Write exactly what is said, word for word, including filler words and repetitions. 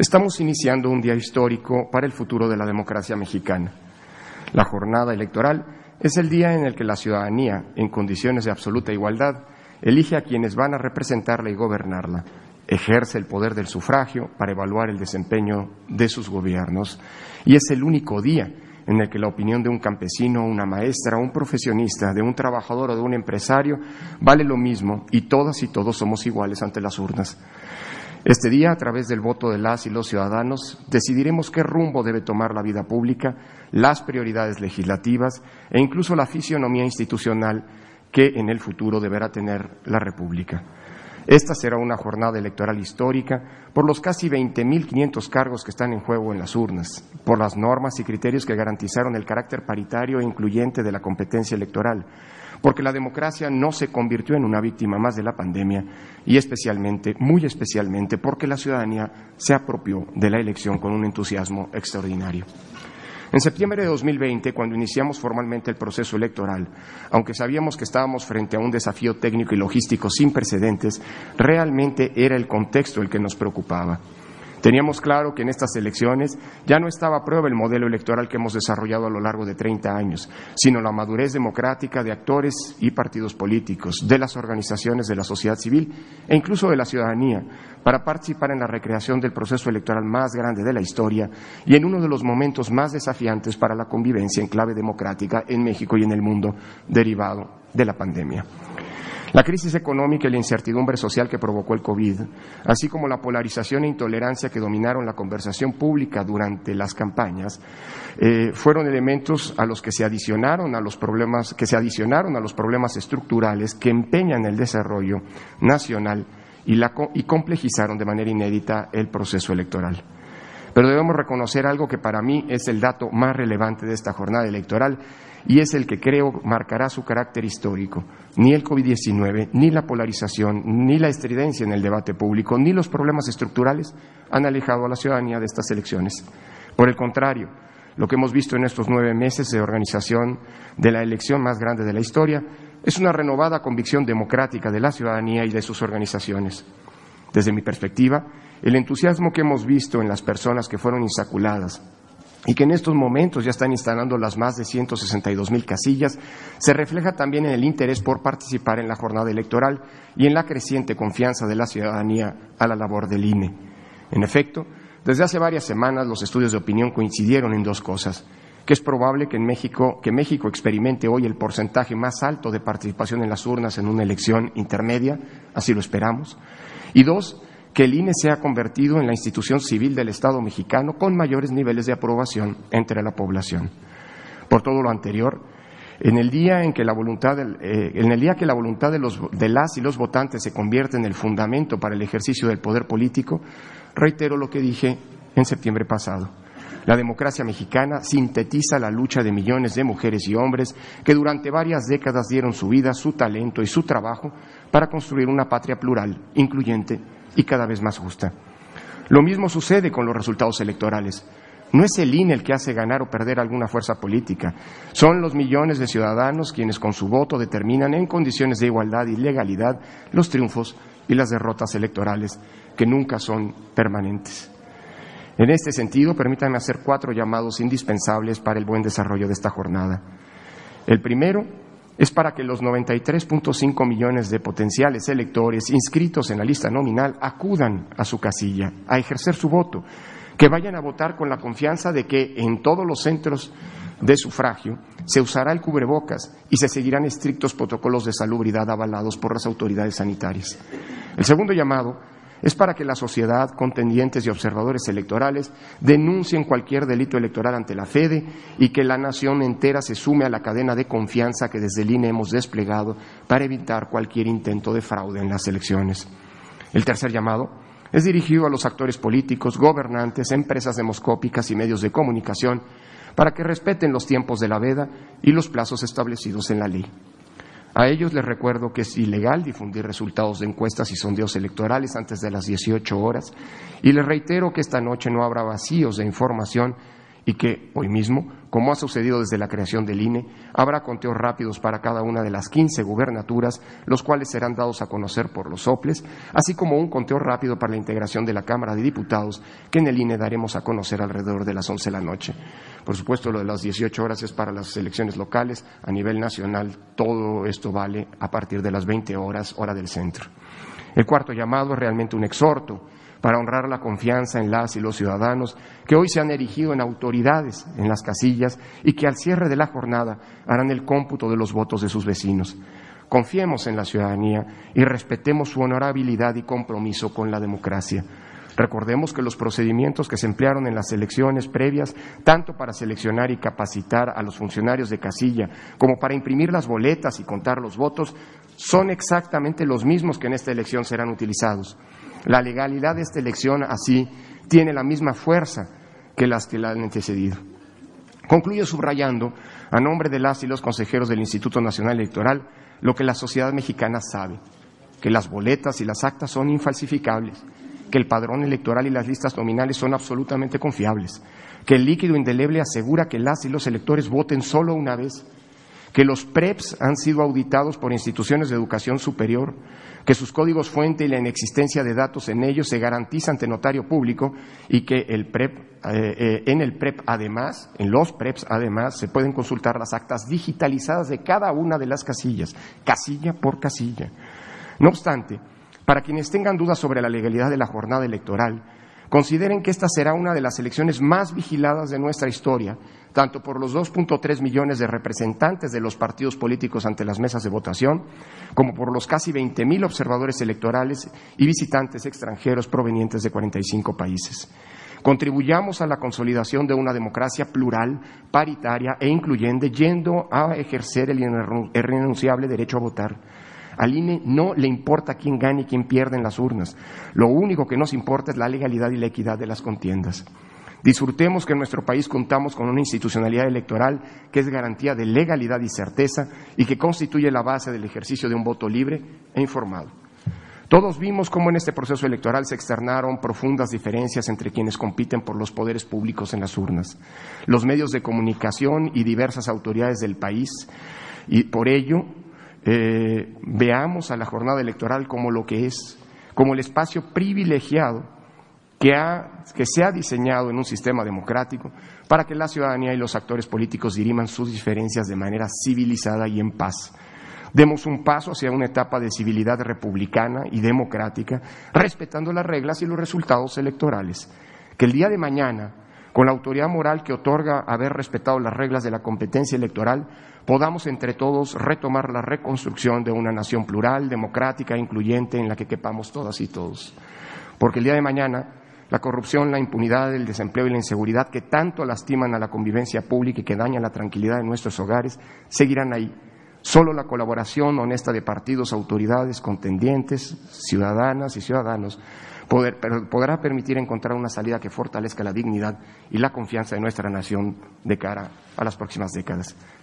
Estamos iniciando un día histórico para el futuro de la democracia mexicana. La jornada electoral es el día en el que la ciudadanía, en condiciones de absoluta igualdad, elige a quienes van a representarla y gobernarla, ejerce el poder del sufragio para evaluar el desempeño de sus gobiernos y es el único día en el que la opinión de un campesino, una maestra, un profesionista, de un trabajador o de un empresario vale lo mismo y todas y todos somos iguales ante las urnas. Este día, a través del voto de las y los ciudadanos, decidiremos qué rumbo debe tomar la vida pública, las prioridades legislativas e incluso la fisionomía institucional que en el futuro deberá tener la República. Esta será una jornada electoral histórica por los casi veinte mil quinientos cargos que están en juego en las urnas, por las normas y criterios que garantizaron el carácter paritario e incluyente de la competencia electoral, porque la democracia no se convirtió en una víctima más de la pandemia y especialmente, muy especialmente, porque la ciudadanía se apropió de la elección con un entusiasmo extraordinario. En septiembre de dos mil veinte, cuando iniciamos formalmente el proceso electoral, aunque sabíamos que estábamos frente a un desafío técnico y logístico sin precedentes, realmente era el contexto el que nos preocupaba. Teníamos claro que en estas elecciones ya no estaba a prueba el modelo electoral que hemos desarrollado a lo largo de treinta años, sino la madurez democrática de actores y partidos políticos, de las organizaciones de la sociedad civil e incluso de la ciudadanía, para participar en la recreación del proceso electoral más grande de la historia y en uno de los momentos más desafiantes para la convivencia en clave democrática en México y en el mundo derivado de la pandemia. La crisis económica y la incertidumbre social que provocó el COVID, así como la polarización e intolerancia que dominaron la conversación pública durante las campañas, eh, fueron elementos a los que se adicionaron a los problemas que se adicionaron a los problemas estructurales que empeñan el desarrollo nacional y, la, y complejizaron de manera inédita el proceso electoral. Pero debemos reconocer algo que para mí es el dato más relevante de esta jornada electoral y es el que creo marcará su carácter histórico. Ni el COVID diecinueve, ni la polarización, ni la estridencia en el debate público, ni los problemas estructurales han alejado a la ciudadanía de estas elecciones. Por el contrario, lo que hemos visto en estos nueve meses de organización de la elección más grande de la historia es una renovada convicción democrática de la ciudadanía y de sus organizaciones. Desde mi perspectiva, el entusiasmo que hemos visto en las personas que fueron insaculadas y que en estos momentos ya están instalando las más de ciento sesenta y dos mil casillas, se refleja también en el interés por participar en la jornada electoral y en la creciente confianza de la ciudadanía a la labor del I N E. En efecto, desde hace varias semanas los estudios de opinión coincidieron en dos cosas: que es probable que en México, que México experimente hoy el porcentaje más alto de participación en las urnas en una elección intermedia, así lo esperamos, y dos, que el I N E se ha convertido en la institución civil del Estado mexicano con mayores niveles de aprobación entre la población. Por todo lo anterior, en el día en que la voluntad, del, eh, en el día que la voluntad de, los, de las y los votantes se convierte en el fundamento para el ejercicio del poder político, reitero lo que dije en septiembre pasado. La democracia mexicana sintetiza la lucha de millones de mujeres y hombres que durante varias décadas dieron su vida, su talento y su trabajo para construir una patria plural, incluyente y cada vez más justa. Lo mismo sucede con los resultados electorales. No es el I N E el que hace ganar o perder alguna fuerza política. Son los millones de ciudadanos quienes con su voto determinan en condiciones de igualdad y legalidad los triunfos y las derrotas electorales, que nunca son permanentes. En este sentido, permítanme hacer cuatro llamados indispensables para el buen desarrollo de esta jornada. El primero es para que los noventa y tres punto cinco millones de potenciales electores inscritos en la lista nominal acudan a su casilla a ejercer su voto, que vayan a votar con la confianza de que en todos los centros de sufragio se usará el cubrebocas y se seguirán estrictos protocolos de salubridad avalados por las autoridades sanitarias. El segundo llamado es para que la sociedad, contendientes y observadores electorales denuncien cualquier delito electoral ante la Fede y que la nación entera se sume a la cadena de confianza que desde el I N E hemos desplegado para evitar cualquier intento de fraude en las elecciones. El tercer llamado es dirigido a los actores políticos, gobernantes, empresas demoscópicas y medios de comunicación para que respeten los tiempos de la veda y los plazos establecidos en la ley. A ellos les recuerdo que es ilegal difundir resultados de encuestas y sondeos electorales antes de las dieciocho horas y les reitero que esta noche no habrá vacíos de información y que hoy mismo, como ha sucedido desde la creación del I N E, habrá conteos rápidos para cada una de las quince gubernaturas, los cuales serán dados a conocer por los soples, así como un conteo rápido para la integración de la Cámara de Diputados, que en el I N E daremos a conocer alrededor de las once de la noche. Por supuesto, lo de las dieciocho horas es para las elecciones locales. A nivel nacional, todo esto vale a partir de las veinte horas, hora del centro. El cuarto llamado es realmente un exhorto para honrar la confianza en las y los ciudadanos que hoy se han erigido en autoridades en las casillas y que al cierre de la jornada harán el cómputo de los votos de sus vecinos. Confiemos en la ciudadanía y respetemos su honorabilidad y compromiso con la democracia. Recordemos que los procedimientos que se emplearon en las elecciones previas, tanto para seleccionar y capacitar a los funcionarios de casilla como para imprimir las boletas y contar los votos, son exactamente los mismos que en esta elección serán utilizados. La legalidad de esta elección, así, tiene la misma fuerza que las que la han antecedido. Concluyo subrayando, a nombre de las y los consejeros del Instituto Nacional Electoral, lo que la sociedad mexicana sabe, que las boletas y las actas son infalsificables, que el padrón electoral y las listas nominales son absolutamente confiables, que el líquido indeleble asegura que las y los electores voten solo una vez, que los P R E Ps han sido auditados por instituciones de educación superior, que sus códigos fuente y la inexistencia de datos en ellos se garantiza ante notario público y que el P R E P, eh, eh, en el P R E P además, en los P R E Ps además, se pueden consultar las actas digitalizadas de cada una de las casillas, casilla por casilla. No obstante, para quienes tengan dudas sobre la legalidad de la jornada electoral, consideren que esta será una de las elecciones más vigiladas de nuestra historia, tanto por los dos punto tres millones de representantes de los partidos políticos ante las mesas de votación, como por los casi veinte mil observadores electorales y visitantes extranjeros provenientes de cuarenta y cinco países. Contribuyamos a la consolidación de una democracia plural, paritaria e incluyente, yendo a ejercer el irrenunciable derecho a votar. Al I N E no le importa quién gane y quién pierde en las urnas. Lo único que nos importa es la legalidad y la equidad de las contiendas. Disfrutemos que en nuestro país contamos con una institucionalidad electoral que es garantía de legalidad y certeza y que constituye la base del ejercicio de un voto libre e informado. Todos vimos cómo en este proceso electoral se externaron profundas diferencias entre quienes compiten por los poderes públicos en las urnas, los medios de comunicación y diversas autoridades del país, y por ello Eh, veamos a la jornada electoral como lo que es, como el espacio privilegiado que, ha, que se ha diseñado en un sistema democrático para que la ciudadanía y los actores políticos diriman sus diferencias de manera civilizada y en paz. Demos un paso hacia una etapa de civilidad republicana y democrática, respetando las reglas y los resultados electorales. Que el día de mañana, con la autoridad moral que otorga haber respetado las reglas de la competencia electoral, podamos entre todos retomar la reconstrucción de una nación plural, democrática e incluyente en la que quepamos todas y todos. Porque el día de mañana la corrupción, la impunidad, el desempleo y la inseguridad que tanto lastiman a la convivencia pública y que dañan la tranquilidad de nuestros hogares seguirán ahí. Solo la colaboración honesta de partidos, autoridades, contendientes, ciudadanas y ciudadanos poder, podrá permitir encontrar una salida que fortalezca la dignidad y la confianza de nuestra nación de cara a las próximas décadas.